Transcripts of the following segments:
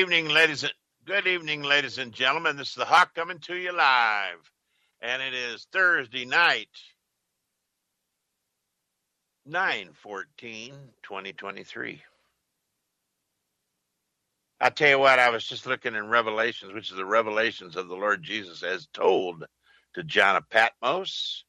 Good evening, ladies and gentlemen. This is the Hawk coming to you live, and it is Thursday night, 9/14/2023. I tell you what, I was just looking in Revelations, which is the revelations of the Lord Jesus as told to John of Patmos,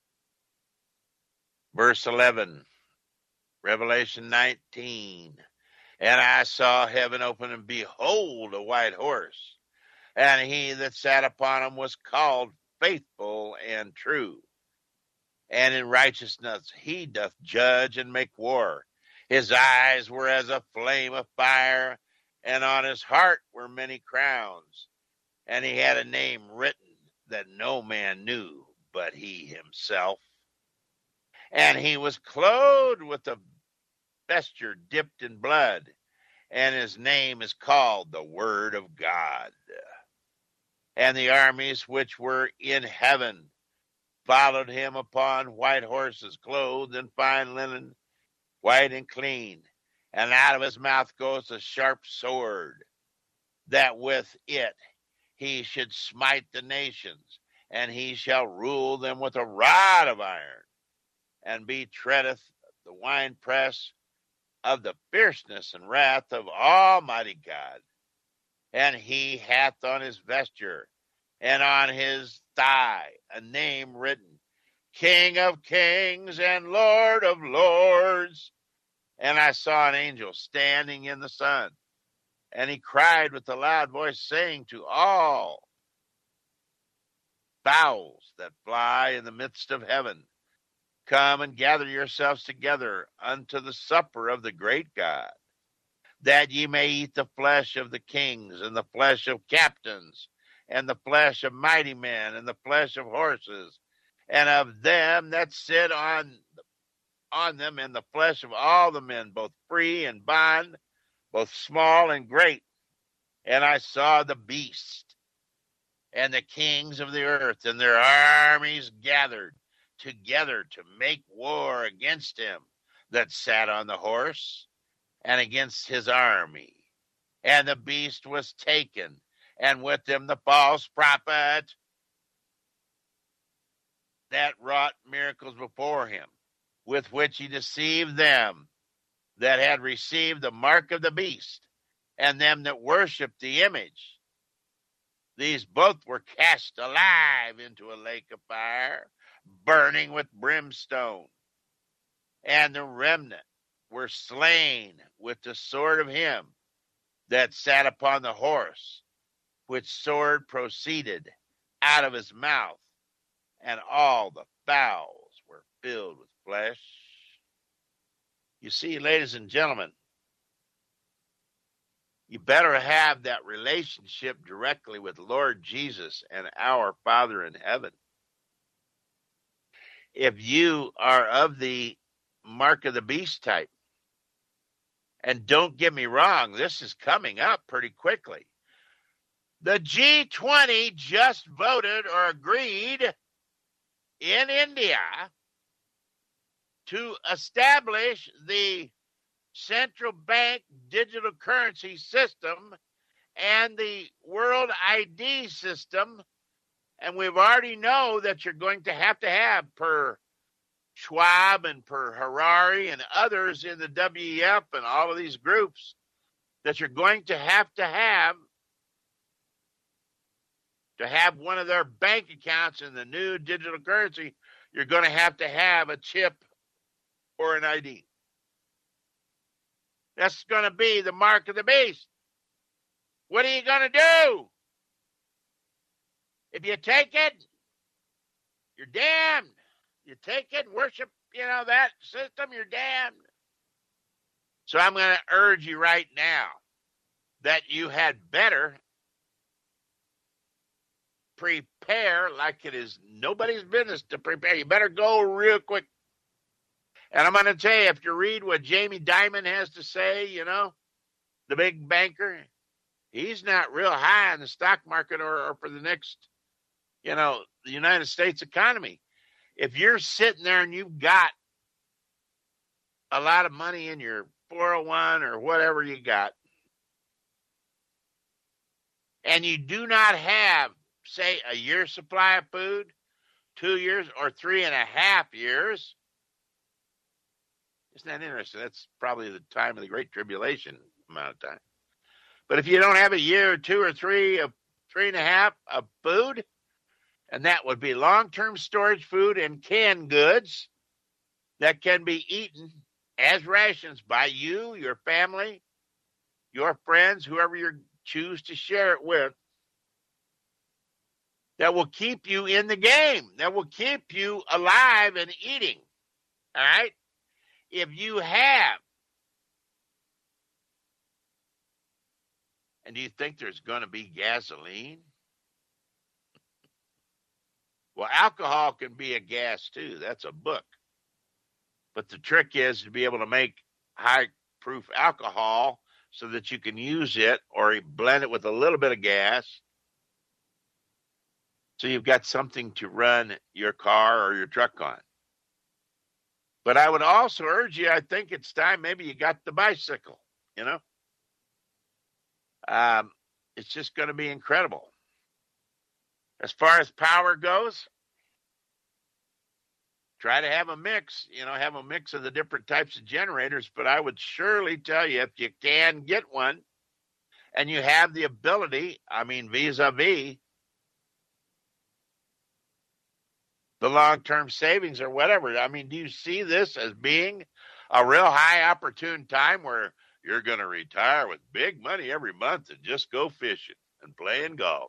verse 11, Revelation 19. And I saw heaven open, and behold, a white horse, and he that sat upon him was called Faithful and True. And in righteousness he doth judge and make war. His eyes were as a flame of fire, and on his heart were many crowns. And he had a name written that no man knew but he himself. And he was clothed with a vesture dipped in blood, and his name is called the Word of God. And the armies which were in heaven followed him upon white horses, clothed in fine linen, white and clean. And out of his mouth goes a sharp sword, that with it he should smite the nations, and he shall rule them with a rod of iron, and be treadeth the winepress of the fierceness and wrath of Almighty God. And he hath on his vesture and on his thigh a name written, King of Kings and Lord of Lords. And I saw an angel standing in the sun, and he cried with a loud voice, saying to all fowls that fly in the midst of heaven, Come and gather yourselves together unto the supper of the great God, that ye may eat the flesh of the kings, and the flesh of captains, and the flesh of mighty men, and the flesh of horses, and of them that sit on them, and the flesh of all the men, both free and bond, both small and great. And I saw the beast and the kings of the earth and their armies gathered together to make war against him that sat on the horse and against his army. And the beast was taken, and with him the false prophet that wrought miracles before him, with which he deceived them that had received the mark of the beast, and them that worshipped the image. These both were cast alive into a lake of fire, burning with brimstone. And the remnant were slain with the sword of him that sat upon the horse, which sword proceeded out of his mouth, and all the fowls were filled with flesh. You see, ladies and gentlemen, you better have that relationship directly with Lord Jesus and our Father in heaven. If you are of the mark of the beast type, and don't get me wrong, this is coming up pretty quickly. The G20 just voted or agreed in India to establish the central bank digital currency system and the world ID system. And we've already know that you're going to have per Schwab and per Harari and others in the WEF and all of these groups, that you're going to have one of their bank accounts in the new digital currency. You're going to have a chip or an ID. That's going to be the mark of the beast. What are you going to do? If you take it, you're damned. You take it, worship, that system, you're damned. So I'm going to urge you right now that you had better prepare like it is nobody's business to prepare. You better go real quick. And I'm going to tell you, if you read what Jamie Dimon has to say, the big banker, he's not real high in the stock market or for the next, the United States economy. If you're sitting there and you've got a lot of money in your 401 or whatever you got, and you do not have, say, a year's supply of food, 2 years, or 3.5 years, isn't that interesting? That's probably the time of the Great Tribulation amount of time. But if you don't have a year or 2 or 3 of 3.5 of food, and that would be long-term storage food and canned goods that can be eaten as rations by you, your family, your friends, whoever you choose to share it with, that will keep you in the game, that will keep you alive and eating. All right? If you have, and do you think there's going to be gasoline? Well, alcohol can be a gas too. That's a book. But the trick is to be able to make high-proof alcohol so that you can use it or blend it with a little bit of gas. So you've got something to run your car or your truck on. But I would also urge you, I think it's time, maybe you got the bicycle, you know. It's just going to be incredible. As far as power goes, try to have a mix, have a mix of the different types of generators. But I would surely tell you, if you can get one and you have the ability, vis-a-vis the long-term savings or whatever. Do you see this as being a real high opportune time where you're going to retire with big money every month and just go fishing and playing golf?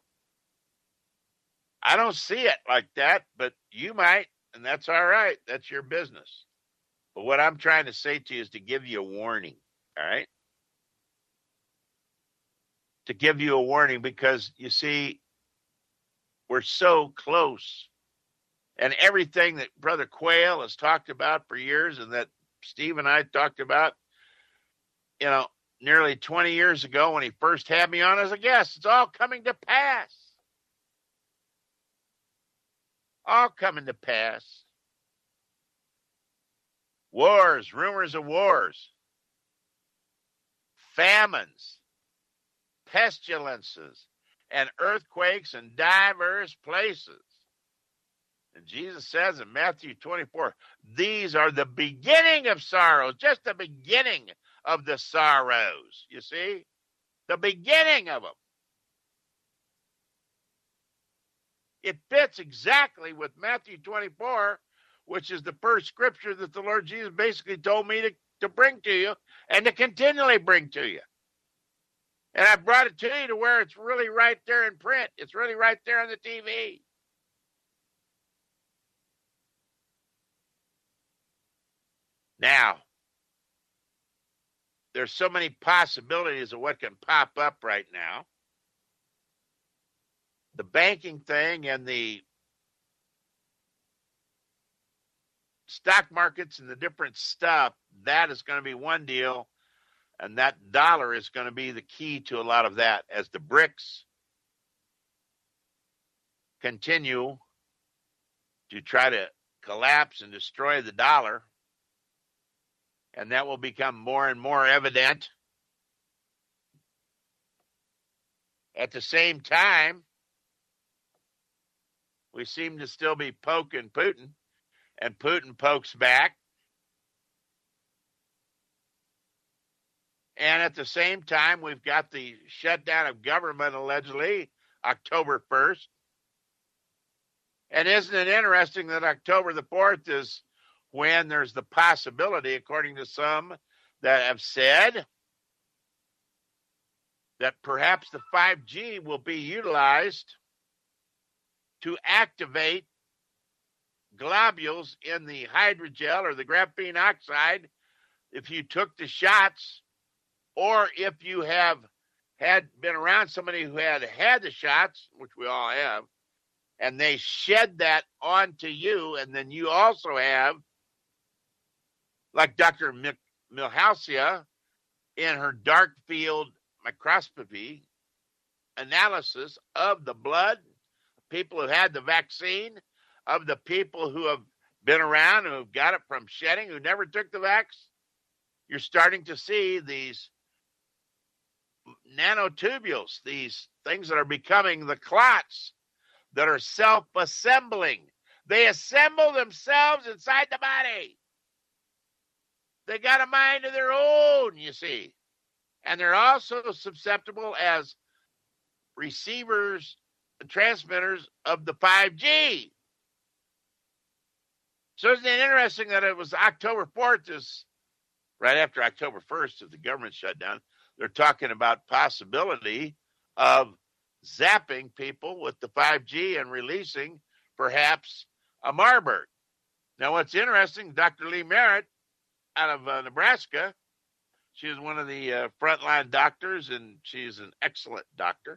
I don't see it like that, but you might, and that's all right. That's your business. But what I'm trying to say to you is to give you a warning, all right? To give you a warning, because you see, we're so close. And everything that Brother Quayle has talked about for years and that Steve and I talked about, nearly 20 years ago when he first had me on as a guest, it's all coming to pass. All coming to pass. Wars, rumors of wars, famines, pestilences, and earthquakes in diverse places. And Jesus says in Matthew 24, these are the beginning of sorrows, just the beginning of the sorrows. You see? The beginning of them. It fits exactly with Matthew 24, which is the first scripture that the Lord Jesus basically told me to bring to you and to continually bring to you. And I brought it to you to where it's really right there in print. It's really right there on the TV. Now, there's so many possibilities of what can pop up right now. The banking thing and the stock markets and the different stuff, that is going to be one deal. And that dollar is going to be the key to a lot of that as the BRICS continue to try to collapse and destroy the dollar. And that will become more and more evident. At the same time, we seem to still be poking Putin, and Putin pokes back. And at the same time, we've got the shutdown of government allegedly October 1st. And isn't it interesting that October the 4th is when there's the possibility, according to some that have said, that perhaps the 5G will be utilized to activate globules in the hydrogel or the graphene oxide if you took the shots, or if you had been around somebody who had the shots, which we all have, and they shed that onto you, and then you also have, like Dr. Milhausia in her dark field microscopy analysis of the blood, people who had the vaccine, of the people who have been around, who have got it from shedding, who never took the vax, you're starting to see these nanotubules, these things that are becoming the clots that are self-assembling. They assemble themselves inside the body. They got a mind of their own, you see. And they're also susceptible as receivers and transmitters of the 5G. So isn't it interesting that it was October 4th, is right after October 1st of the government shutdown, they're talking about possibility of zapping people with the 5G and releasing perhaps a Marburg. Now, what's interesting, Dr. Lee Merritt out of Nebraska, she is one of the frontline doctors, and she's an excellent doctor.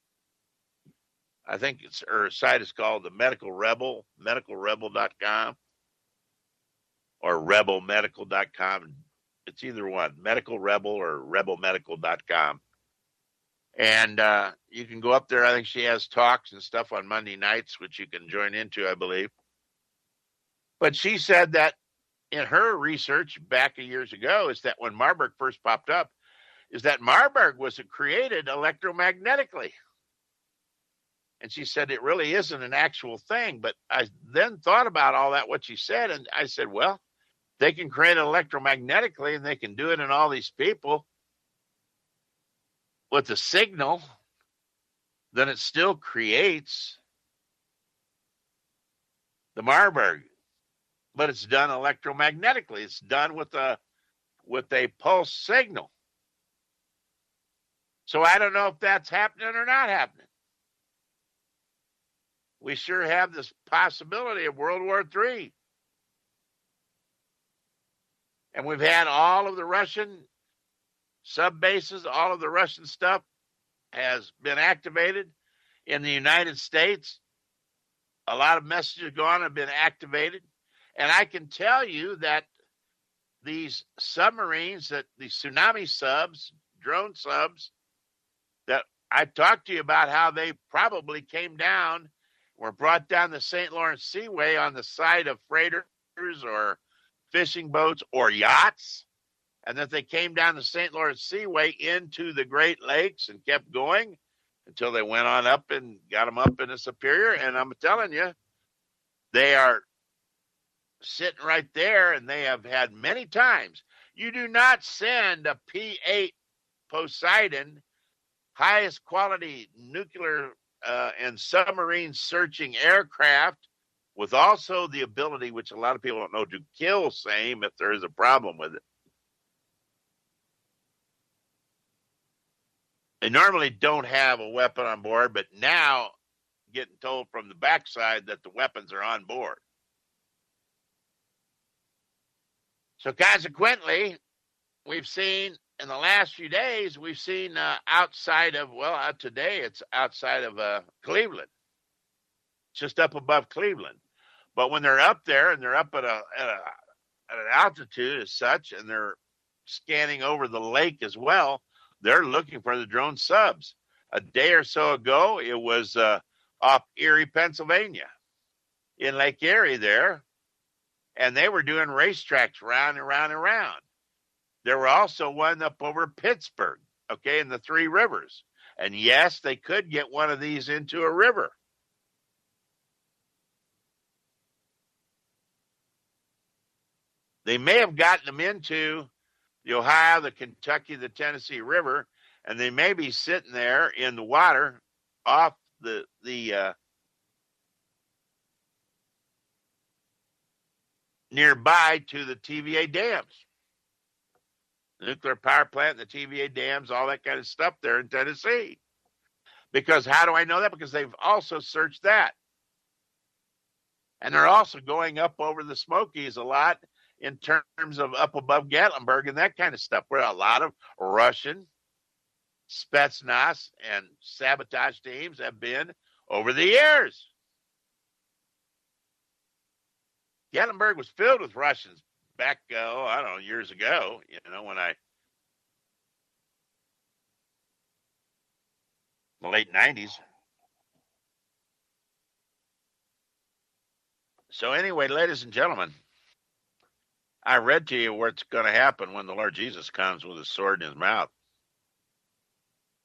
I think her site is called the Medical Rebel, medicalrebel.com or rebelmedical.com. It's either one, Medical Rebel or rebelmedical.com. And you can go up there. I think she has talks and stuff on Monday nights, which you can join into, I believe. But she said that in her research back years ago is that when Marburg first popped up, is that Marburg was created electromagnetically. And she said it really isn't an actual thing. But I then thought about all that, what she said, and I said, well, they can create it electromagnetically, and they can do it in all these people with a signal, then it still creates the Marburg. But it's done electromagnetically. It's done with a pulse signal. So I don't know if that's happening or not happening. We sure have this possibility of World War III. And we've had all of the Russian sub bases, all of the Russian stuff has been activated in the United States. A lot of messages gone have been activated. And I can tell you that these submarines, that the tsunami subs, drone subs, that I talked to you about how they probably came down, were brought down the St. Lawrence Seaway on the side of freighters or fishing boats or yachts, and that they came down the St. Lawrence Seaway into the Great Lakes and kept going until they went on up and got them up into Superior. And I'm telling you, they are sitting right there, and they have had many times. You do not send a P-8 Poseidon, highest quality nuclear and submarine searching aircraft, with also the ability, which a lot of people don't know, to kill SAME if there is a problem with it. They normally don't have a weapon on board, but now getting told from the backside that the weapons are on board. So consequently, we've seen in the last few days, we've seen outside of, today it's outside of Cleveland, just up above Cleveland. But when they're up there and they're up at an altitude as such, and they're scanning over the lake as well, they're looking for the drone subs. A day or so ago, it was off Erie, Pennsylvania, in Lake Erie there, and they were doing racetracks round and round and round. There were also one up over Pittsburgh, okay, in the Three Rivers. And yes, they could get one of these into a river. They may have gotten them into the Ohio, the Kentucky, the Tennessee River, and they may be sitting there in the water off the nearby to the TVA dams, the nuclear power plant, the TVA dams, all that kind of stuff there in Tennessee. Because how do I know that? Because they've also searched that. And they're also going up over the Smokies a lot in terms of up above Gatlinburg and that kind of stuff, where a lot of Russian Spetsnaz and sabotage teams have been over the years. Gatlinburg was filled with Russians back, years ago, when the late 90s. So anyway, ladies and gentlemen, I read to you what's going to happen when the Lord Jesus comes with his sword in his mouth.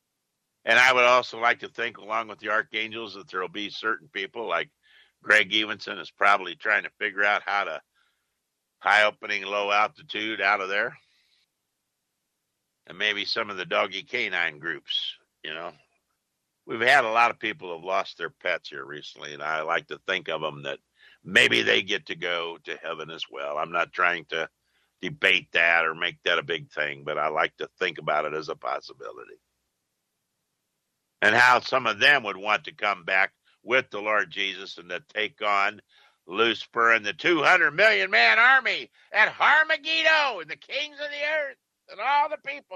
And I would also like to think, along with the archangels, that there will be certain people like Greg Evenson is probably trying to figure out how to high opening, low altitude out of there. And maybe some of the doggy canine groups, you know. We've had a lot of people who have lost their pets here recently, and I like to think of them that maybe they get to go to heaven as well. I'm not trying to debate that or make that a big thing, but I like to think about it as a possibility. And how some of them would want to come back with the Lord Jesus and to take on Lucifer and the 200 million man army at Armageddon and the kings of the earth and all the people.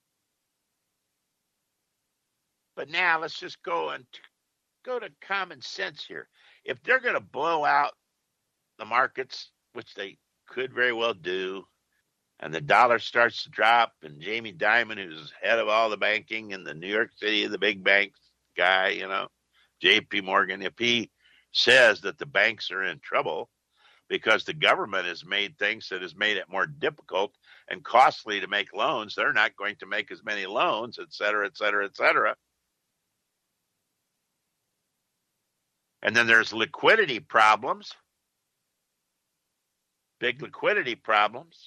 But now let's just go to common sense here. If they're going to blow out the markets, which they could very well do, and the dollar starts to drop, and Jamie Dimon, who's head of all the banking in the New York City, the big banks guy, you know, JP Morgan, if he says that the banks are in trouble because the government has made things that has made it more difficult and costly to make loans, they're not going to make as many loans, et cetera, et cetera, et cetera. And then there's liquidity problems, big liquidity problems.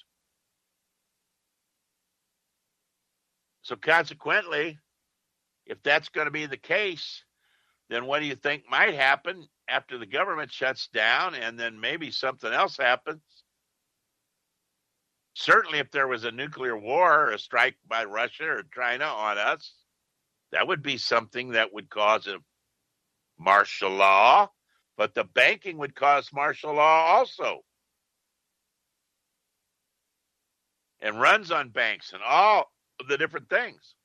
So consequently, if that's going to be the case, then what do you think might happen after the government shuts down and then maybe something else happens? Certainly, if there was a nuclear war or a strike by Russia or China on us, that would be something that would cause a martial law, but the banking would cause martial law also. And runs on banks and all of the different things.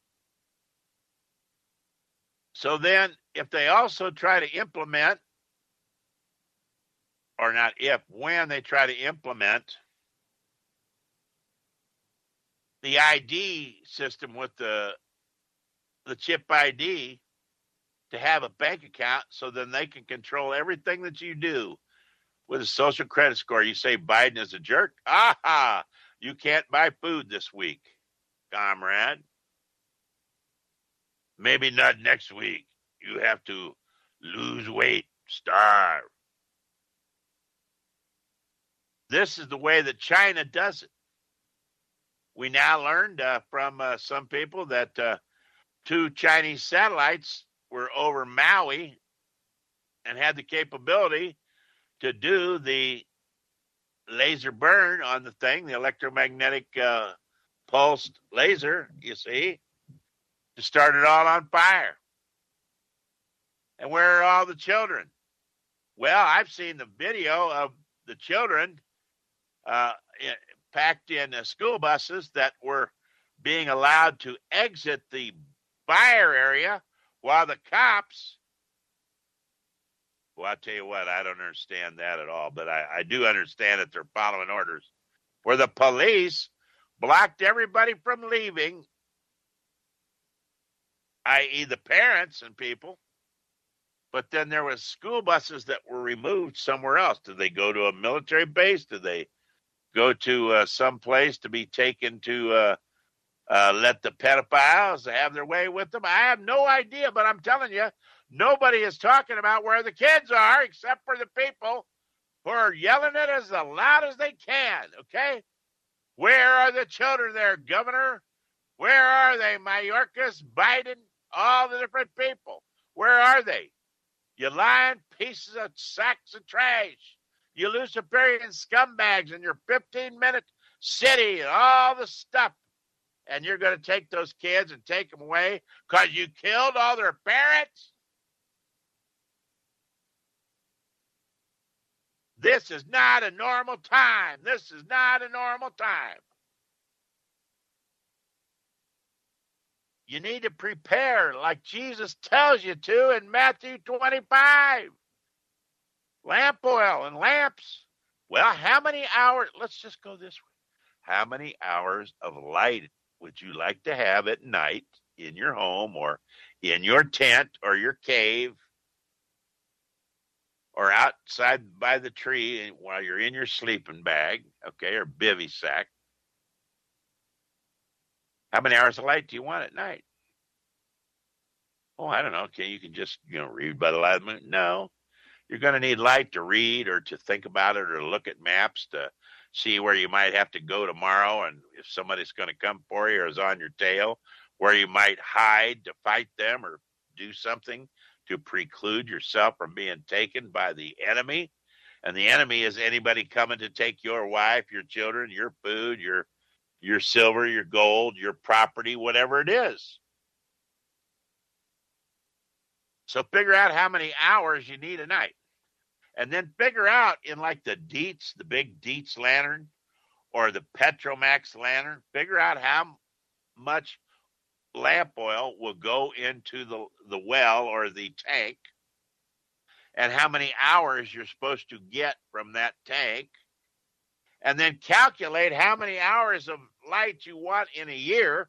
So then if they also try to implement, or not if, when they try to implement the ID system with the chip ID to have a bank account, so then they can control everything that you do with a social credit score. You say Biden is a jerk? Aha! You can't buy food this week, comrade. Maybe not next week. You have to lose weight, starve. This is the way that China does it. We now learned from some people that 2 Chinese satellites were over Maui and had the capability to do the laser burn on the thing, the electromagnetic pulsed laser, you see, to start it all on fire. And where are all the children? Well, I've seen the video of the children packed in school buses that were being allowed to exit the fire area while the cops, well, I'll tell you what, I don't understand that at all, but I do understand that they're following orders, where the police blocked everybody from leaving, i.e. the parents and people, but then there was school buses that were removed somewhere else. Did they go to a military base? Did they go to some place to be taken to let the pedophiles have their way with them? I have no idea, but I'm telling you, nobody is talking about where the kids are except for the people who are yelling it as loud as they can, okay? Where are the children there, Governor? Where are they, Mayorkas, Biden, all the different people? Where are they? You lying pieces of sacks of trash. You Luciferian scumbags in your 15-minute city and all the stuff. And you're going to take those kids and take them away because you killed all their parents? This is not a normal time. This is not a normal time. You need to prepare like Jesus tells you to in Matthew 25. Lamp oil and lamps. Well, how many hours? Let's just go this way. How many hours of light would you like to have at night in your home or in your tent or your cave or outside by the tree while you're in your sleeping bag, okay, or bivy sack? How many hours of light do you want at night? Oh, I don't know. Okay, you can just, read by the light of the moon. No, you're going to need light to read or to think about it or to look at maps to see where you might have to go tomorrow and if somebody's going to come for you or is on your tail, where you might hide to fight them or do something to preclude yourself from being taken by the enemy. And the enemy is anybody coming to take your wife, your children, your food, your silver, your gold, your property, whatever it is. So figure out how many hours you need a night. And then figure out in like the Dietz, the big Dietz lantern or the Petromax lantern, figure out how much lamp oil will go into the well or the tank and how many hours you're supposed to get from that tank. And then calculate how many hours of light you want in a year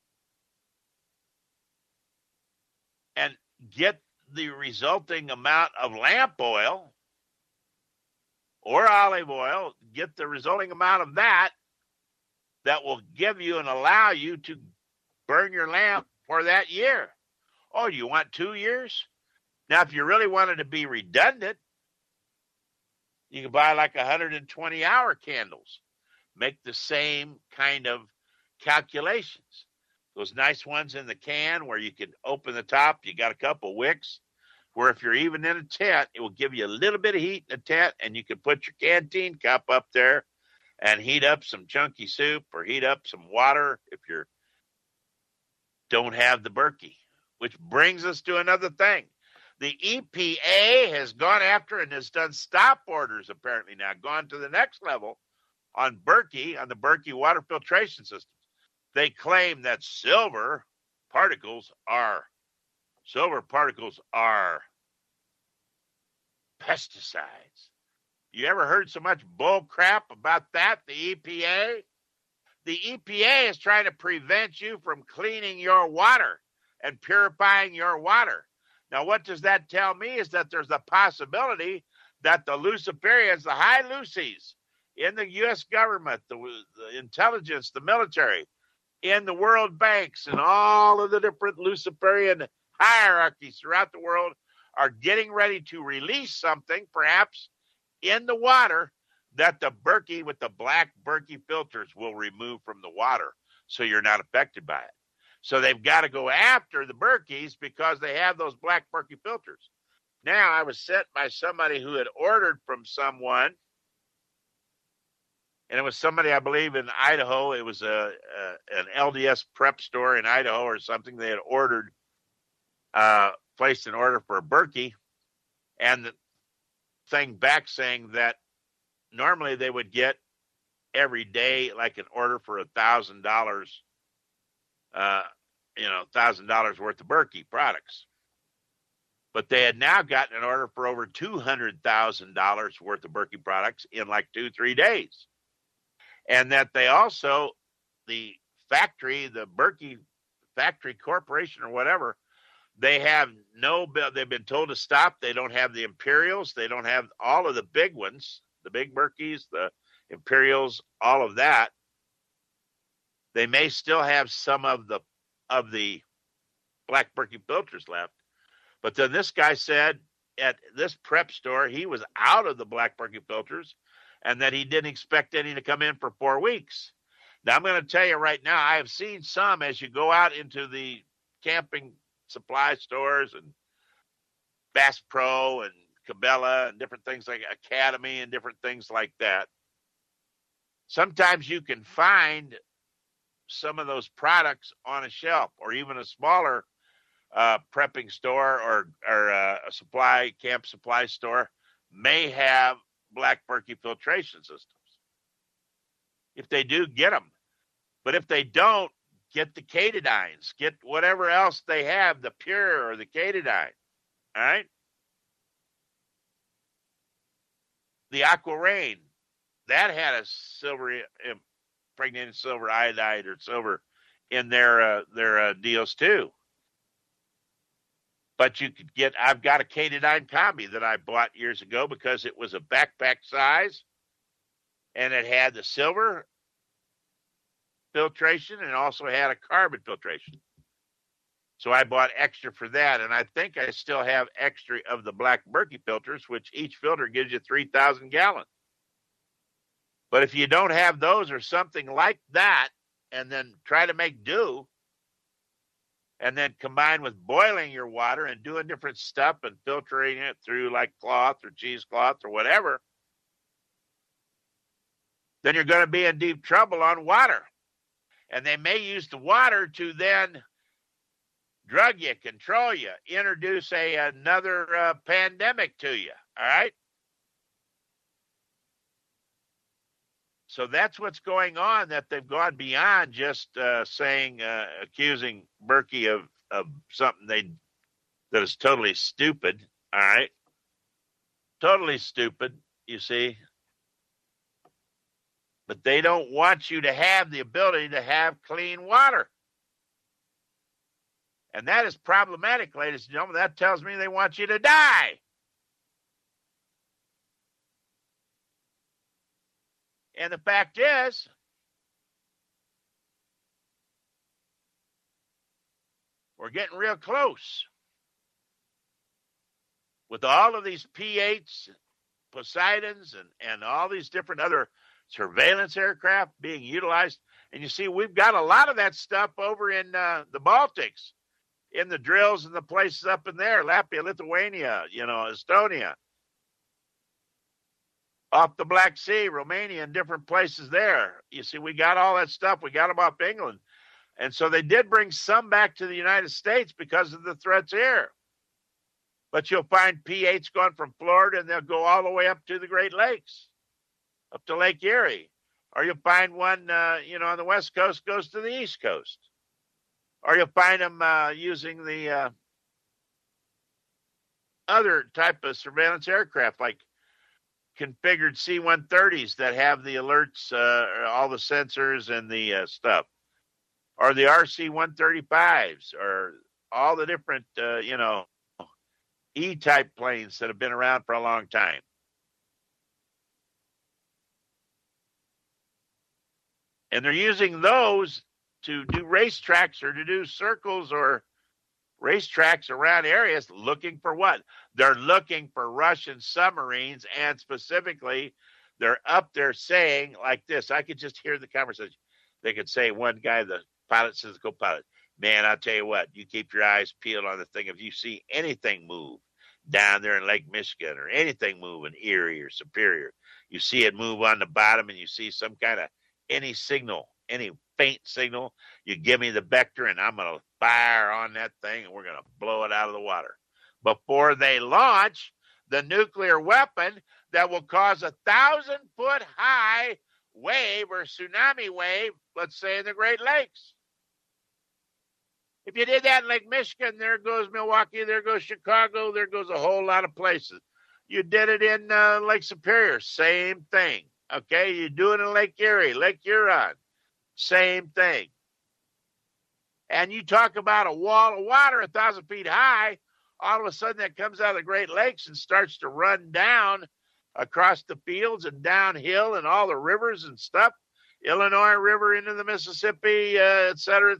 and get the resulting amount of lamp oil or olive oil, get the resulting amount of that will give you and allow you to burn your lamp for that year. Oh, you want 2 years? Now, if you really wanted to be redundant, you can buy like 120-hour candles. Make the same kind of calculations. Those nice ones in the can where you can open the top, you got a couple wicks, where if you're even in a tent, it will give you a little bit of heat in the tent, and you can put your canteen cup up there and heat up some chunky soup or heat up some water if you don't have the Berkey. Which brings us to another thing. The EPA has gone after and has done stop orders apparently now, gone to the next level on Berkey, on the Berkey water filtration systems. They claim that silver particles are pesticides. You ever heard so much bull crap about that, the EPA? The EPA is trying to prevent you from cleaning your water and purifying your water. Now, what does that tell me is that there's a possibility that the Luciferians, the high Lucies in the U.S. government, the intelligence, the military, in the world banks, and all of the different Luciferian hierarchies throughout the world are getting ready to release something, perhaps in the water, that the Berkey with the black Berkey filters will remove from the water so you're not affected by it. So they've got to go after the Berkeys because they have those black Berkey filters. Now, I was sent by somebody who had ordered from someone, and it was somebody, I believe, in Idaho. It was an LDS prep store in Idaho or something. They had ordered, placed an order for a Berkey, and the thing back saying that normally they would get every day like an order for $1,000, $1,000 worth of Berkey products. But they had now gotten an order for over $200,000 worth of Berkey products in like 2-3 days. And that they also, the factory, the Berkey Factory Corporation or whatever, they have they've been told to stop. They don't have the Imperials. They don't have all of the big ones, the big Berkeys, the Imperials, all of that. They may still have some of the black Berkey filters left. But then this guy said at this prep store, he was out of the black Berkey filters and that he didn't expect any to come in for 4 weeks. Now, I'm going to tell you right now, I have seen some as you go out into the camping supply stores and Bass Pro and Cabela and different things like Academy and different things like that. Sometimes you can find some of those products on a shelf or even a smaller prepping store or a camp supply store may have black Berkey filtration systems. If they do, get them. But if they don't, get the Katadines. Get whatever else they have, the Pure or the Katadine. All right? The Aqua Rain, that had a silver, impregnated silver iodide or silver in their deals too. But you could get, I've got a Katadine Combi that I bought years ago because it was a backpack size and it had the silver filtration and also had a carbon filtration. So I bought extra for that, and I think I still have extra of the black Berkey filters, which each filter gives you 3,000 gallons. But if you don't have those or something like that, and then try to make do, and then combine with boiling your water and doing different stuff and filtering it through like cloth or cheesecloth or whatever, then you're going to be in deep trouble on water. And they may use the water to then drug you, control you, introduce another pandemic to you. All right. So that's what's going on, that they've gone beyond just accusing Berkey of something that is totally stupid. All right. Totally stupid, you see. But they don't want you to have the ability to have clean water. And that is problematic, ladies and gentlemen. That tells me they want you to die. And the fact is, we're getting real close with all of these P-8s, Poseidons, and all these different other surveillance aircraft being utilized. And you see, we've got a lot of that stuff over in the Baltics, in the drills and the places up in there, Latvia, Lithuania, Estonia, off the Black Sea, Romania, and different places there. You see, we got all that stuff. We got them off England. And so they did bring some back to the United States because of the threats here. But you'll find P-8s going from Florida, and they'll go all the way up to the Great Lakes, up to Lake Erie. Or you'll find one, on the West Coast goes to the East Coast. Or you'll find them using the other type of surveillance aircraft, like configured C-130s that have the alerts, all the sensors and the stuff. Or the RC-135s, or all the different, E-type planes that have been around for a long time. And they're using those to do racetracks or to do circles or racetracks around areas, looking for what? They're looking for Russian submarines, and specifically, they're up there saying like this. I could just hear the conversation. They could say, one guy, the pilot says, co-pilot, man, I'll tell you what, you keep your eyes peeled on the thing. If you see anything move down there in Lake Michigan, or anything move in Erie or Superior, you see it move on the bottom, and you see some kind of any signal, any faint signal, you give me the vector, and I'm going to fire on that thing, and we're going to blow it out of the water before they launch the nuclear weapon that will cause 1,000-foot high wave or tsunami wave, let's say in the Great Lakes. If you did that in Lake Michigan, there goes Milwaukee, there goes Chicago, there goes a whole lot of places. You did it in Lake Superior, same thing. Okay, you do it in Lake Erie, Lake Huron, same thing. And you talk about a wall of water 1,000 feet high, all of a sudden that comes out of the Great Lakes and starts to run down across the fields and downhill and all the rivers and stuff, Illinois River into the Mississippi, et cetera,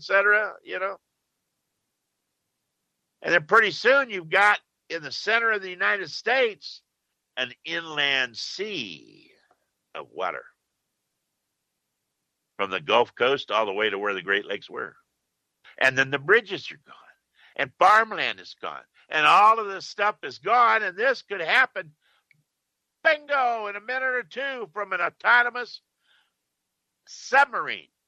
And then pretty soon you've got in the center of the United States an inland sea of water from the Gulf Coast all the way to where the Great Lakes were. And then the bridges are gone, and farmland is gone, and all of this stuff is gone, and this could happen, bingo, in a minute or two from an autonomous submarine,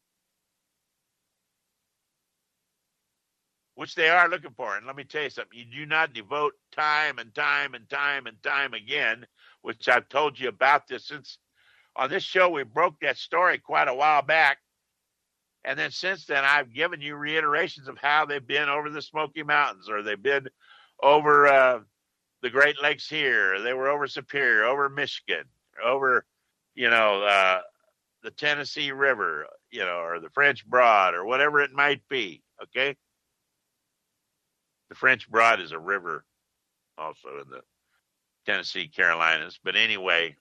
which they are looking for. And let me tell you something, you do not devote time and time again, which I've told you about this since on this show. We broke that story quite a while back. And then since then, I've given you reiterations of how they've been over the Smoky Mountains, or they've been over the Great Lakes here. They were over Superior, over Michigan, over, the Tennessee River, or the French Broad, or whatever it might be. Okay. The French Broad is a river also in the Tennessee Carolinas. But anyway,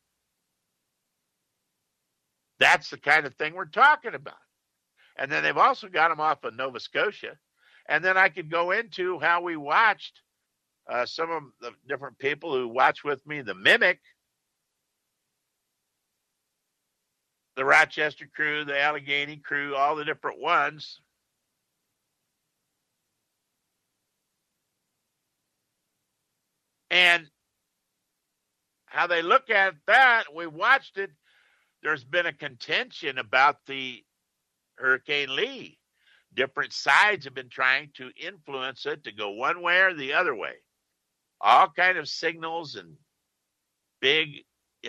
that's the kind of thing we're talking about. And then they've also got them off of Nova Scotia, And then I could go into how we watched some of the different people who watch with me, the Mimic, the Rochester crew, the Allegheny crew, all the different ones. And how they look at that, we watched it. There's been a contention about the Hurricane Lee. Different sides have been trying to influence it to go one way or the other way. All kind of signals and big,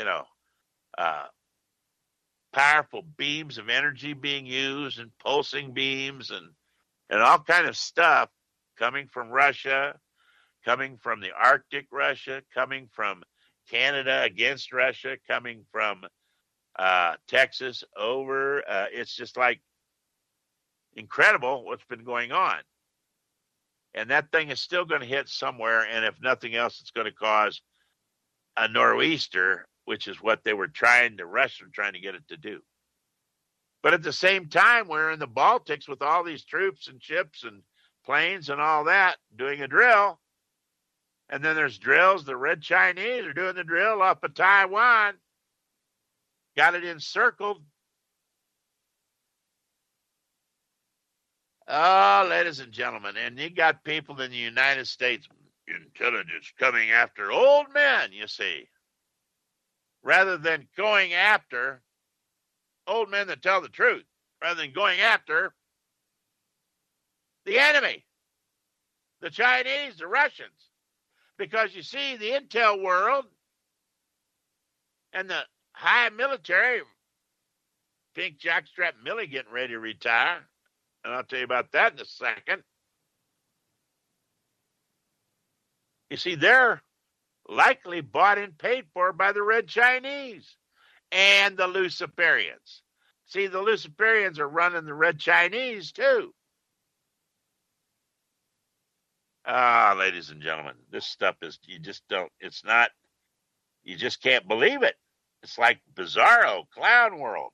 powerful beams of energy being used and pulsing beams and all kind of stuff coming from Russia, coming from the Arctic Russia, coming from Canada against Russia, coming from Texas over. It's just like incredible what's been going on. And that thing is still going to hit somewhere. And if nothing else, it's going to cause a nor'easter, which is what the Russians were trying to get it to do. But at the same time, we're in the Baltics with all these troops and ships and planes and all that doing a drill. And then there's drills. The Red Chinese are doing the drill off of Taiwan. Got it encircled. Oh, ladies and gentlemen, and you got people in the United States intelligence coming after old men, you see, rather than going after old men that tell the truth, rather than going after the enemy, the Chinese, the Russians. Because you see, the intel world and the high military, Pink Jockstrap Millie getting ready to retire, and I'll tell you about that in a second. You see, they're likely bought and paid for by the Red Chinese and the Luciferians. See, the Luciferians are running the Red Chinese too. Ladies and gentlemen, this stuff is, you just can't believe it. It's like Bizarro, Clown World.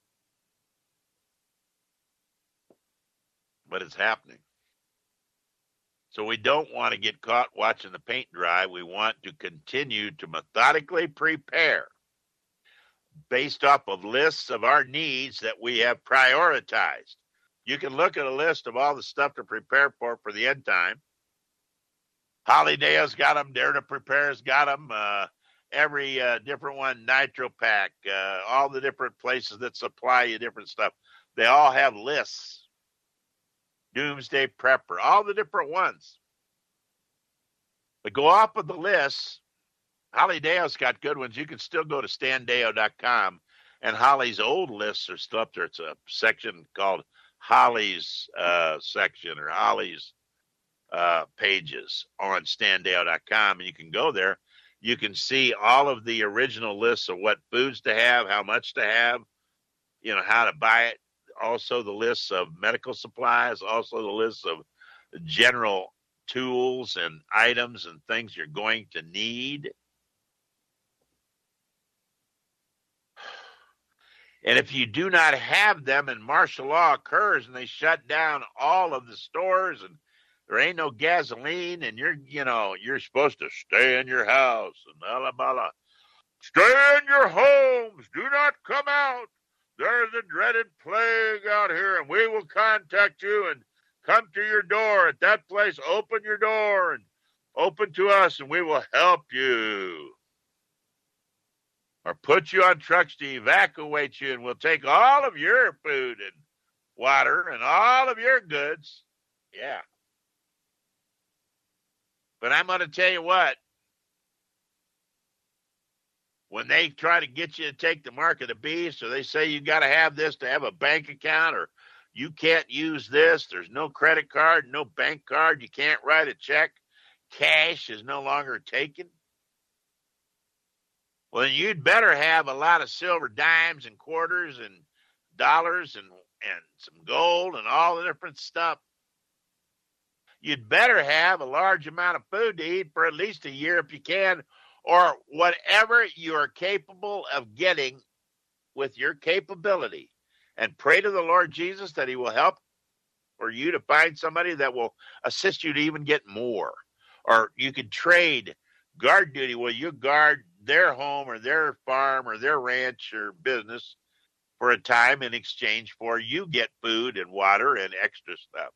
But it's happening. So we don't want to get caught watching the paint dry. We want to continue to methodically prepare based off of lists of our needs that we have prioritized. You can look at a list of all the stuff to prepare for the end time. Holidayo's got them. Dare to Prepare's got them. Every different one, Nitro Pack, all the different places that supply you different stuff. They all have lists. Doomsday Prepper, all the different ones. But go off of the lists. Holly Deo's got good ones. You can still go to standeo.com, and Holly's old lists are still up there. It's a section called Holly's section or Holly's pages on standeo.com, and you can go there. You can see all of the original lists of what foods to have, how much to have, how to buy it. Also the lists of medical supplies, also the lists of general tools and items and things you're going to need. And if you do not have them and martial law occurs and they shut down all of the stores and there ain't no gasoline and you're supposed to stay in your house and blah, blah, blah. Stay in your homes. Do not come out. There's a dreaded plague out here, and we will contact you and come to your door at that place. Open your door and open to us, and we will help you. Or put you on trucks to evacuate you, and we'll take all of your food and water and all of your goods. Yeah. But I'm going to tell you what. When they try to get you to take the mark of the beast, or they say you got to have this to have a bank account, or you can't use this, there's no credit card, no bank card, you can't write a check, cash is no longer taken. Well, then you'd better have a lot of silver dimes and quarters and dollars and some gold and all the different stuff. You'd better have a large amount of food to eat for at least a year if you can, or whatever you are capable of getting with your capability. And pray to the Lord Jesus that he will help for you to find somebody that will assist you to even get more. Or you could trade guard duty where you guard their home or their farm or their ranch or business for a time in exchange for you get food and water and extra stuff.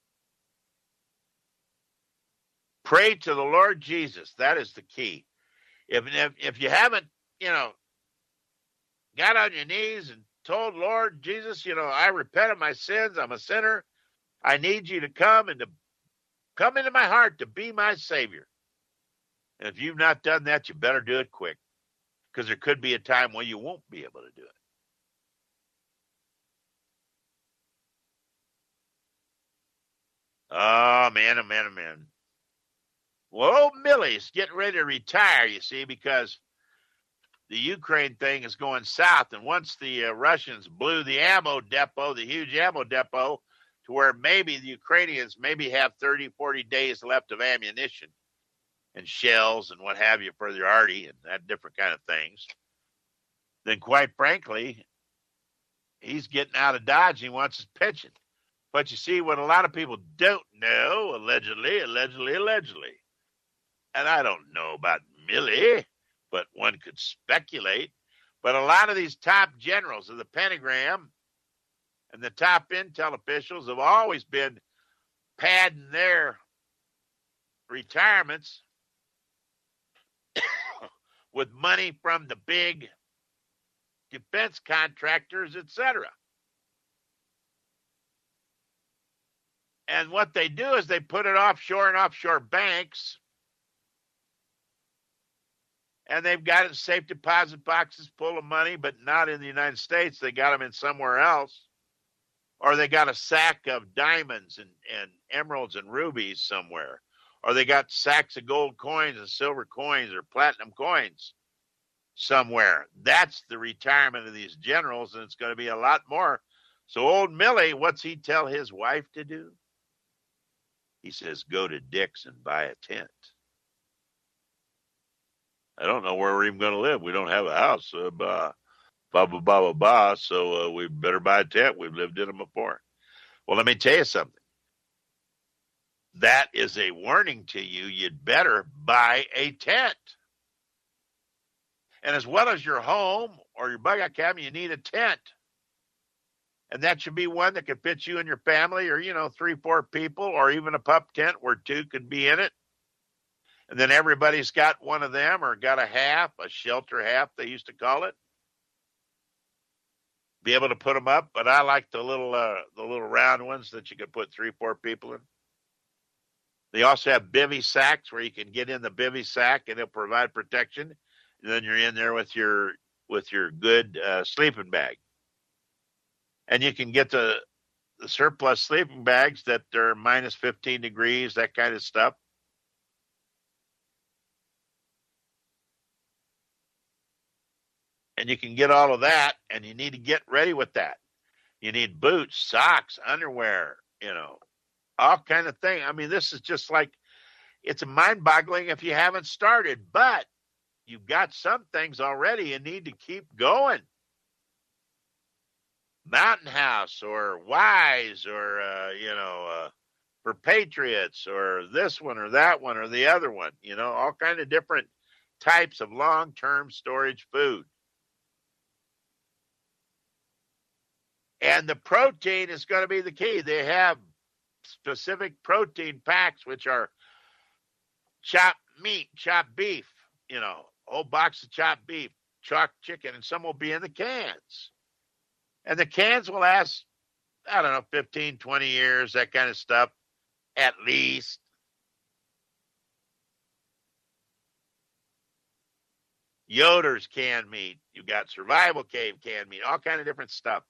Pray to the Lord Jesus. That is the key. If you haven't, got on your knees and told Lord Jesus, I repent of my sins. I'm a sinner. I need you to come into my heart to be my Savior. And if you've not done that, you better do it quick, because there could be a time when you won't be able to do it. Oh, man, oh, man, oh, man. Well, old Millie's getting ready to retire, you see, because the Ukraine thing is going south. And once the Russians blew the ammo depot, the huge ammo depot, to where maybe the Ukrainians maybe have 30, 40 days left of ammunition and shells and what have you for their arty and that different kind of things, then quite frankly, he's getting out of Dodge and he wants his pension. But you see, what a lot of people don't know, allegedly, and I don't know about Millie, but one could speculate, but a lot of these top generals of the Pentagram and the top intel officials have always been padding their retirements with money from the big defense contractors, etc. And what they do is they put it offshore in offshore banks, and they've got it in safe deposit boxes full of money, but not in the United States. They got them in somewhere else. Or they got a sack of diamonds and emeralds and rubies somewhere. Or they got sacks of gold coins and silver coins or platinum coins somewhere. That's the retirement of these generals, and it's going to be a lot more. So old Millie, what's he tell his wife to do? He says, go to Dick's and buy a tent. I don't know where we're even going to live. We don't have a house. So we better buy a tent. We've lived in them before. Well, let me tell you something. That is a warning to you. You'd better buy a tent. And as well as your home or your bug out cabin, you need a tent. And that should be one that could fit you and your family, or, 3, 4 people, or even a pup tent where 2 could be in it. And then everybody's got one of them, or got a shelter half, they used to call it. Be able to put them up, but I like the little round ones that you could put 3, 4 people in. They also have bivy sacks where you can get in the bivy sack and it'll provide protection. And then you're in there with your good sleeping bag. And you can get the surplus sleeping bags that are minus 15 degrees, that kind of stuff. And you can get all of that, and you need to get ready with that. You need boots, socks, underwear, all kind of thing. I mean, this is just like, it's mind-boggling if you haven't started, but you've got some things already. You need to keep going. Mountain House or Wise or, for Patriots or this one or that one or the other one, all kind of different types of long-term storage food. And the protein is going to be the key. They have specific protein packs, which are chopped meat, chopped beef, whole box of chopped beef, chopped chicken, and some will be in the cans. And the cans will last, 15, 20 years, that kind of stuff, at least. Yoder's canned meat. You got Survival Cave canned meat, all kind of different stuff.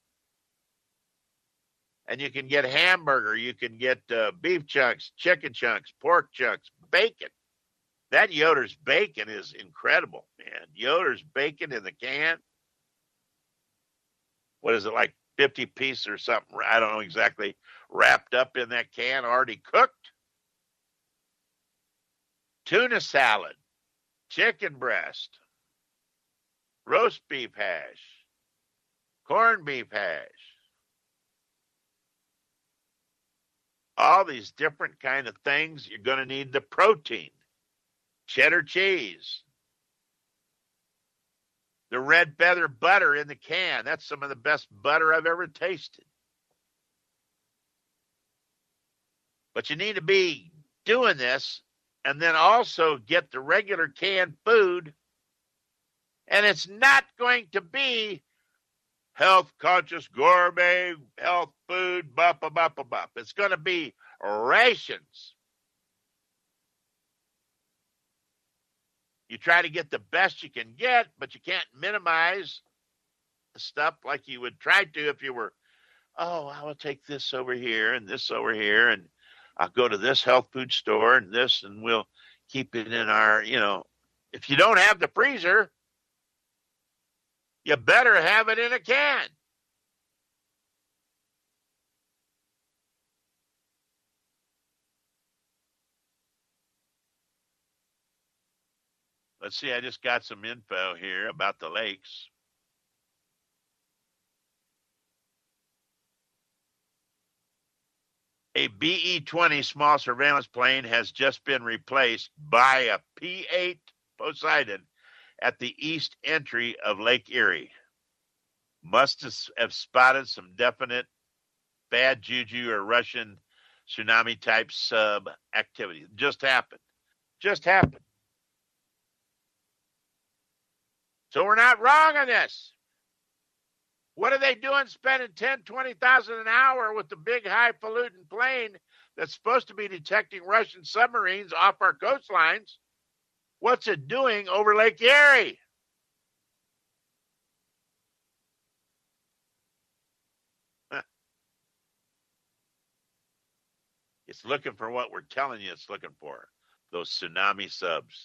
And you can get hamburger, you can get beef chunks, chicken chunks, pork chunks, bacon. That Yoder's bacon is incredible, man. Yoder's bacon in the can. What is it, like 50 pieces or something? I don't know exactly. Wrapped up in that can, already cooked. Tuna salad, chicken breast, roast beef hash, corned beef hash. all these different kind of things. You're going to need the protein, cheddar cheese, the red feather butter in the can. That's some of the best butter I've ever tasted. But you need to be doing this and then also get the regular canned food. And it's not going to be health conscious gourmet health food, bup. It's going to be rations. You try to get the best you can get, but you can't minimize the stuff like you would try to if you were, oh, I will take this over here and this over here, and I'll go to this health food store and this, and we'll keep it in our, if you don't have the freezer, you better have it in a can. Let's see, I just got some info here about the lakes. A BE-20 small surveillance plane has just been replaced by a P-8 Poseidon at the east entry of Lake Erie. Must have spotted some definite bad juju or Russian tsunami-type sub activity. Just happened. So we're not wrong on this. What are they doing spending $10,000, $20,000 an hour with the big highfalutin plane that's supposed to be detecting Russian submarines off our coastlines? What's it doing over Lake Erie? It's looking for what we're telling you it's looking for, those tsunami subs.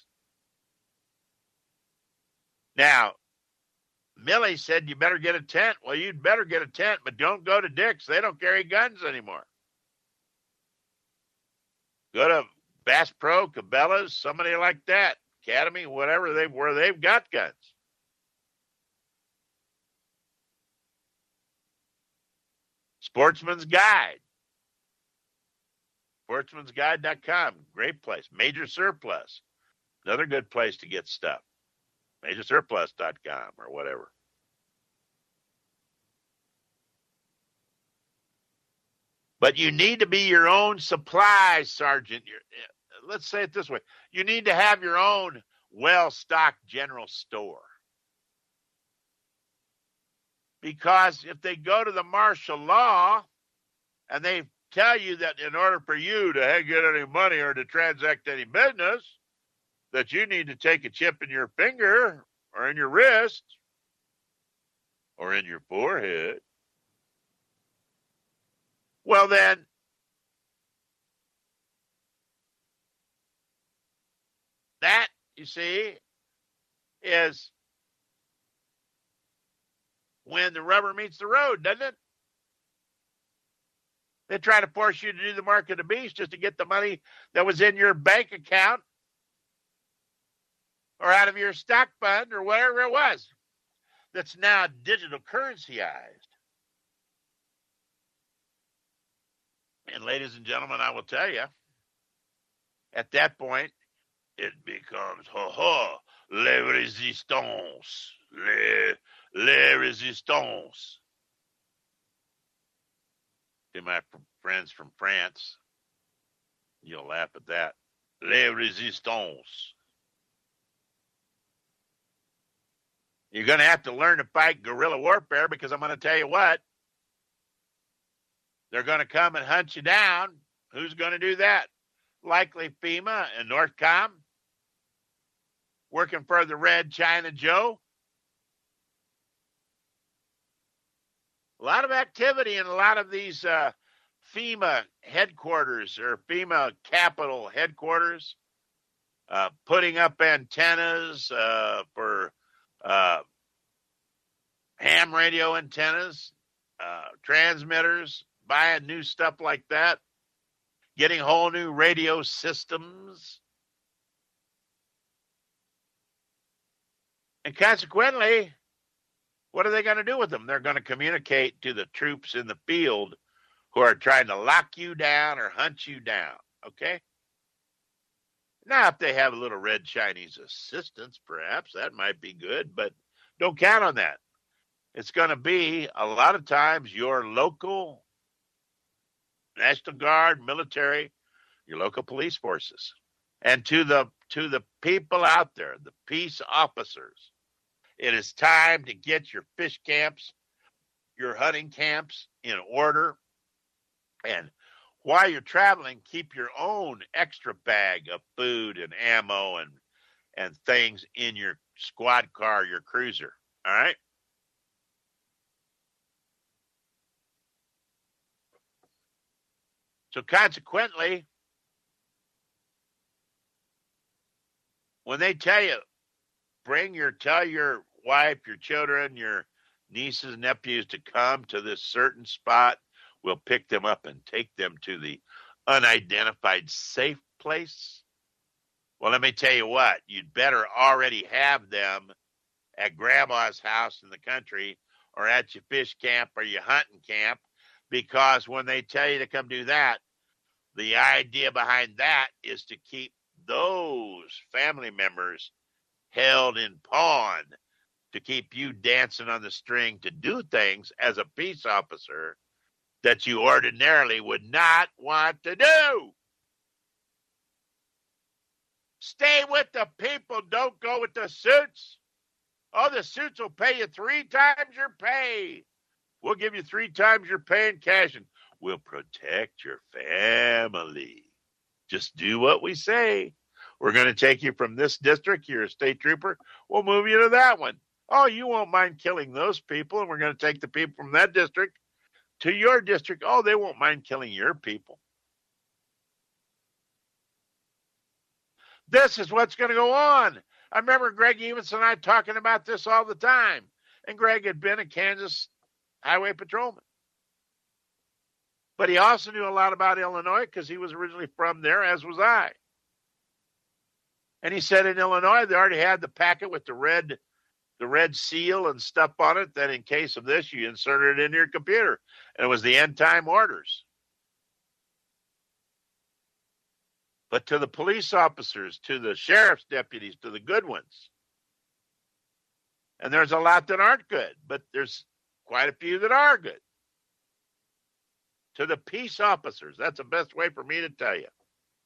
Now, Millie said you better get a tent. Well, you'd better get a tent, but don't go to Dick's. They don't carry guns anymore. Go to Bass Pro, Cabela's, somebody like that, Academy, whatever, where they've got guns. Sportsman's Guide. Sportsmansguide.com. Great place. Major Surplus. Another good place to get stuff. MajorSurplus.com or whatever. But you need to be your own supply sergeant. Let's say it this way. You need to have your own well-stocked general store. Because if they go to the martial law and they tell you that in order for you to get any money or to transact any business, that you need to take a chip in your finger or in your wrist or in your forehead, well then, that, you see, is when the rubber meets the road, doesn't it? They try to force you to do the mark of the beast just to get the money that was in your bank account or out of your stock fund or whatever it was that's now digital currencyized. And ladies and gentlemen, I will tell you, at that point, it becomes, les résistance, les résistance. To my friends from France, you'll laugh at that. Les résistance. You're going to have to learn to fight guerrilla warfare because I'm going to tell you what, they're going to come and hunt you down. Who's going to do that? Likely FEMA and NORTHCOM, working for the Red China Joe. A lot of activity in a lot of these FEMA headquarters or FEMA capital headquarters, putting up antennas for ham radio antennas, transmitters, buying new stuff like that, getting whole new radio systems. And consequently, what are they going to do with them? They're going to communicate to the troops in the field who are trying to lock you down or hunt you down. Okay? Now, if they have a little red Chinese assistance, perhaps that might be good, but don't count on that. It's going to be a lot of times your local National Guard, military, your local police forces. And to the people out there, the peace officers, it is time to get your fish camps, your hunting camps in order. And while you're traveling, keep your own extra bag of food and ammo and things in your squad car, your cruiser. All right? So consequently, when they tell you, tell your wife, your children, your nieces and nephews to come to this certain spot, we'll pick them up and take them to the unidentified safe place. Well, let me tell you what, you'd better already have them at grandma's house in the country or at your fish camp or your hunting camp, because when they tell you to come do that, the idea behind that is to keep those family members held in pawn, to keep you dancing on the string to do things as a peace officer that you ordinarily would not want to do. Stay with the people. Don't go with the suits. Oh, the suits will pay you 3 times your pay. We'll give you 3 times your pay in cash, and we'll protect your family. Just do what we say. We're going to take you from this district. You're a state trooper. We'll move you to that one. Oh, you won't mind killing those people, and we're going to take the people from that district to your district. Oh, they won't mind killing your people. This is what's going to go on. I remember Greg Evans and I talking about this all the time. And Greg had been a Kansas highway patrolman. But he also knew a lot about Illinois because he was originally from there, as was I. And he said in Illinois, they already had the packet with the red seal and stuff on it, that in case of this, you inserted it into your computer. And it was the end time orders. But to the police officers, to the sheriff's deputies, to the good ones, and there's a lot that aren't good, but there's quite a few that are good. To the peace officers, that's the best way for me to tell you.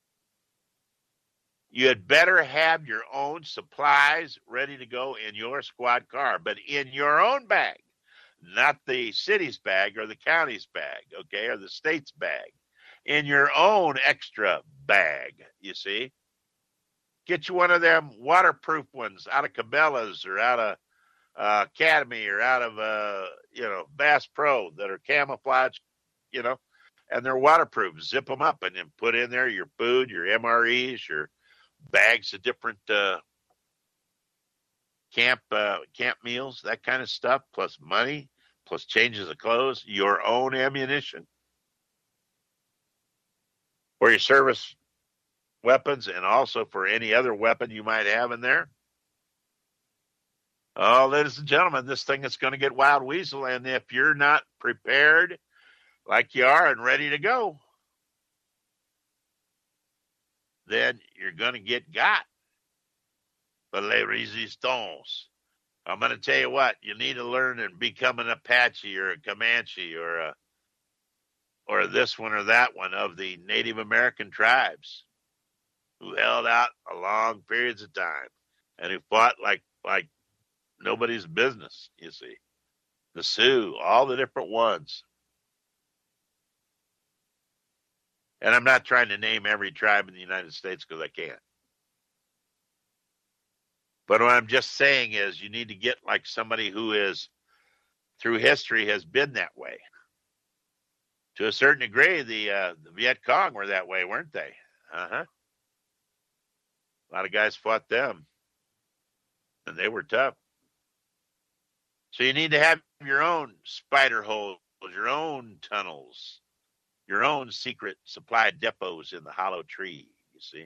You had better have your own supplies ready to go in your squad car, but in your own bag, not the city's bag or the county's bag, okay, or the state's bag. In your own extra bag, you see. Get you one of them waterproof ones out of Cabela's or out of Academy or out of, Bass Pro that are camouflage, and they're waterproof. Zip them up and then put in there your food, your MREs, your bags of different camp meals, that kind of stuff, plus money, plus changes of clothes, your own ammunition, for your service weapons, and also for any other weapon you might have in there. Oh, ladies and gentlemen, this thing is going to get wild weasel, and if you're not prepared like you are and ready to go, then you're going to get got. But les résistants. I'm going to tell you what, you need to learn and become an Apache or a Comanche or this one or that one of the Native American tribes who held out a long periods of time and who fought like nobody's business, you see. The Sioux, all the different ones. And I'm not trying to name every tribe in the United States because I can't. But what I'm just saying is you need to get like somebody who is, through history, has been that way. To a certain degree, the Viet Cong were that way, weren't they? Uh-huh. A lot of guys fought them, and they were tough. So you need to have your own spider holes, your own tunnels, your own secret supply depots in the hollow tree, you see.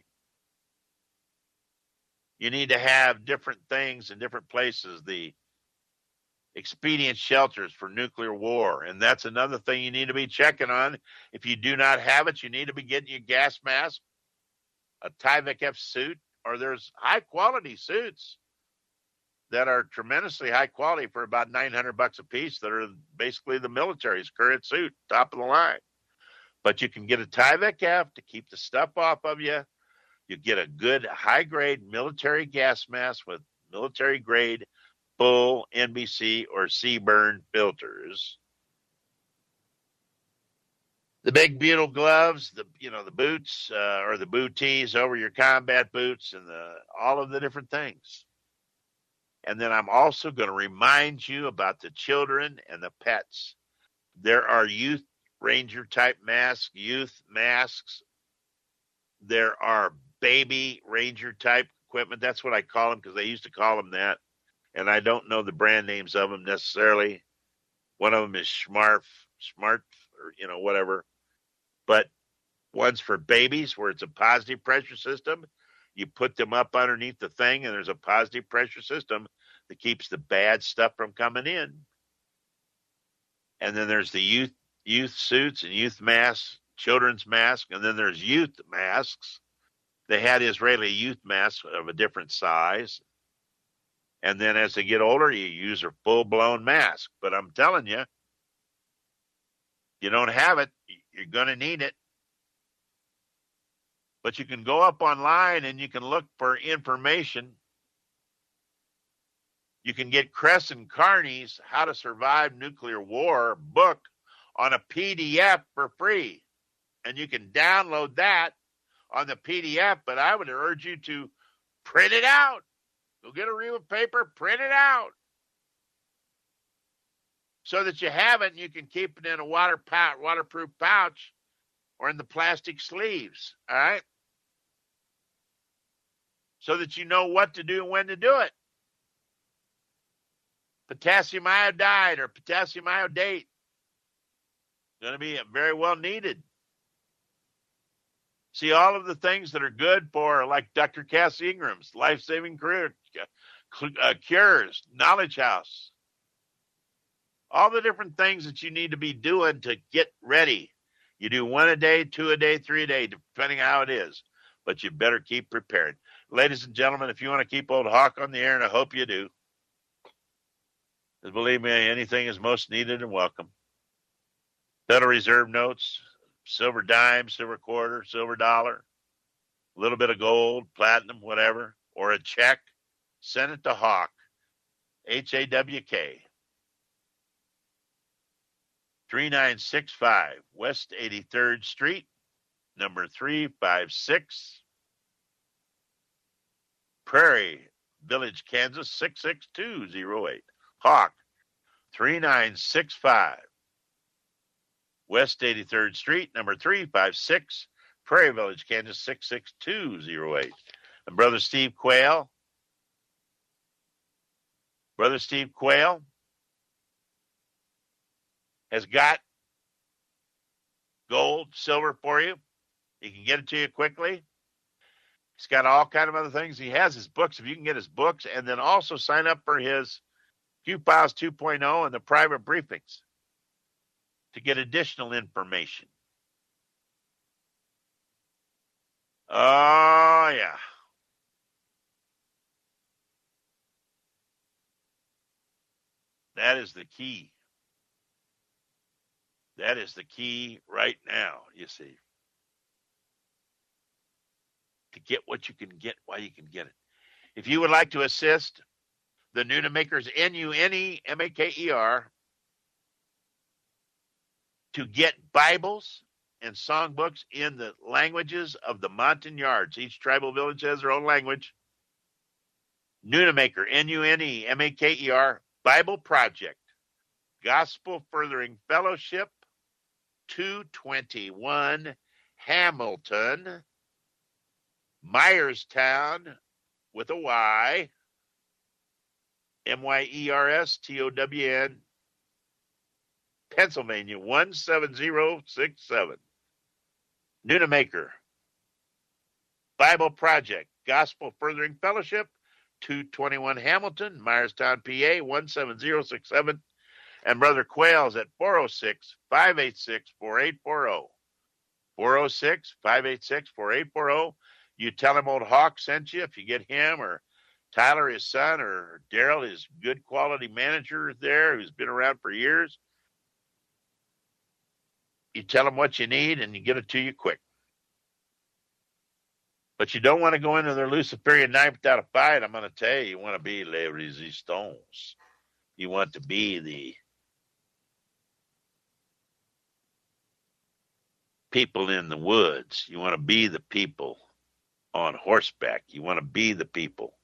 You need to have different things in different places. The expedient shelters for nuclear war. And that's another thing you need to be checking on. If you do not have it, you need to be getting your gas mask, a Tyvek F suit, or there's high quality suits that are tremendously high quality for about $900 a piece that are basically the military's current suit, top of the line. But you can get a Tyvek F to keep the stuff off of you. You get a good high grade military gas mask with military grade full NBC or CBurn filters. The big butyl gloves, the boots or the booties over your combat boots, and all of the different things. And then I'm also going to remind you about the children and the pets. There are youth ranger type masks, youth masks. There are baby ranger type equipment. That's what I call them because they used to call them that. And I don't know the brand names of them necessarily. One of them is Smart, or whatever. But one's for babies where it's a positive pressure system. You put them up underneath the thing, and there's a positive pressure system that keeps the bad stuff from coming in. And then there's the youth suits and youth masks, children's masks, and then there's youth masks. They had Israeli youth masks of a different size. And then as they get older, you use a full-blown mask. But I'm telling you, you don't have it, you're going to need it. But you can go up online and you can look for information. You can get Crescent Carney's How to Survive Nuclear War book on a PDF for free. And you can download that on the PDF, but I would urge you to print it out. Go get a reel of paper, print it out. So that you have it and you can keep it in a waterproof pouch or in the plastic sleeves, all right? So that you know what to do and when to do it. Potassium iodide or potassium iodate. Going to be very well needed. See, all of the things that are good for, like Dr. Cassie Ingram's life-saving cures, Knowledge House. All the different things that you need to be doing to get ready. You do 1 a day, 2 a day, 3 a day, depending on how it is. But you better keep prepared. Ladies and gentlemen, if you want to keep Old Hawk on the air, and I hope you do, because believe me, anything is most needed and welcome. Federal Reserve notes, silver dime, silver quarter, silver dollar, a little bit of gold, platinum, whatever, or a check, send it to Hawk, Hawk, 3965 West 83rd Street, number 356, Prairie Village, Kansas, 66208. Hawk, 3965 West 83rd Street, number 356, Prairie Village, Kansas, 66208. And Brother Steve Quayle has got gold, silver for you. He can get it to you quickly. He's got all kind of other things. He has his books. If you can get his books, and then also sign up for his Q-Files 2.0 and the private briefings to get additional information. Oh, yeah. That is the key. That is the key right now, you see. To get what you can get while you can get it. If you would like to assist the Nunemakers, Nunemaker, to get Bibles and songbooks in the languages of the Montagnards. Each tribal village has their own language. Nunemaker, Nunemaker, Bible Project, Gospel Furthering Fellowship, 221 Hamilton, Myerstown with a Y, Myerstown, Pennsylvania, 17067. Nunemaker, Bible Project, Gospel Furthering Fellowship, 221 Hamilton, Myerstown, PA 17067, and Brother Quayle's at 406-586-4840. 406-586-4840. You tell him old Hawk sent you. If you get him or Tyler, his son, or Daryl, his good quality manager there who's been around for years, you tell them what you need and you get it to you quick. But you don't want to go into their Luciferian night without a fight. I'm going to tell you, you want to be Les Resistants. You want to be the people in the woods. You want to be the people on horseback. You want to be the people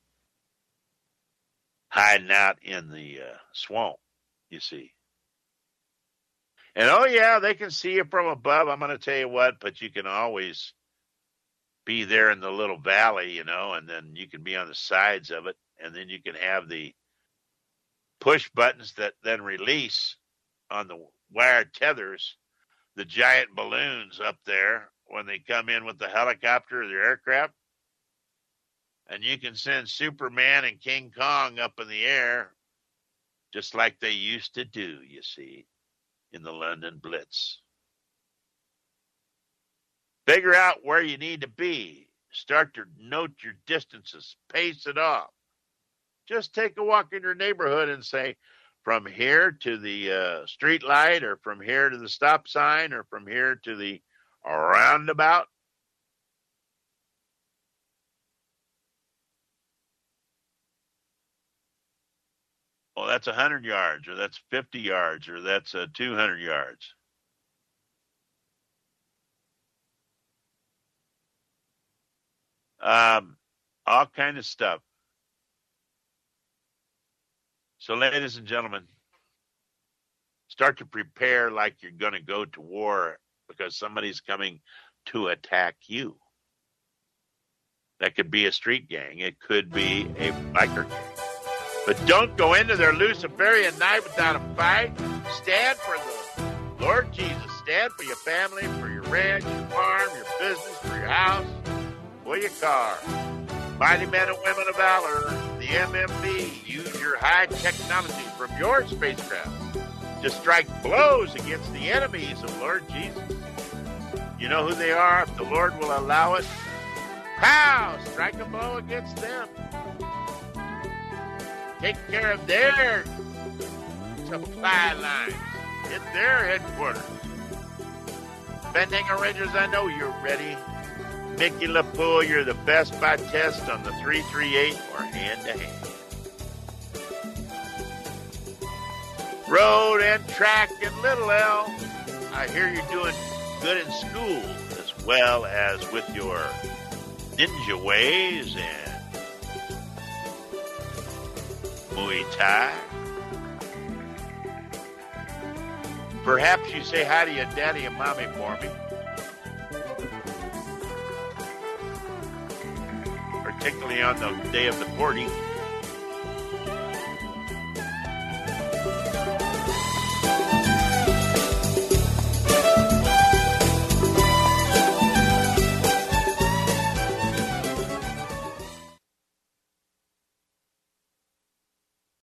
hiding out in the swamp, you see. And, oh, yeah, they can see you from above. I'm going to tell you what, but you can always be there in the little valley, you know, and then you can be on the sides of it, and then you can have the push buttons that then release on the wire tethers the giant balloons up there when they come in with the helicopter or the aircraft. And you can send Superman and King Kong up in the air just like they used to do, you see, in the London Blitz. Figure out where you need to be. Start to note your distances. Pace it off. Just take a walk in your neighborhood and say, from here to the street light, or from here to the stop sign, or from here to the roundabout. Oh, that's 100 yards, or that's 50 yards, or that's 200 yards. All kind of stuff. So, ladies and gentlemen, start to prepare like you're going to go to war because somebody's coming to attack you. That could be a street gang. It could be a biker gang. But don't go into their Luciferian night without a fight. Stand for the Lord Jesus. Stand for your family, for your ranch, your farm, your business, for your house, for your car. Mighty men and women of valor, the MMB, use your high technology from your spacecraft to strike blows against the enemies of Lord Jesus. You know who they are if the Lord will allow it? Pow! Strike a blow against them. Take care of their supply lines at their headquarters. Bendigo Rangers, I know you're ready. Mickey LaPoole, you're the best by test on the 338 or hand-to-hand. Road and track and Little L, I hear you're doing good in school as well as with your ninja ways and Muay Thai. Perhaps you say hi to your daddy and mommy for me. Particularly on the day of the 40th.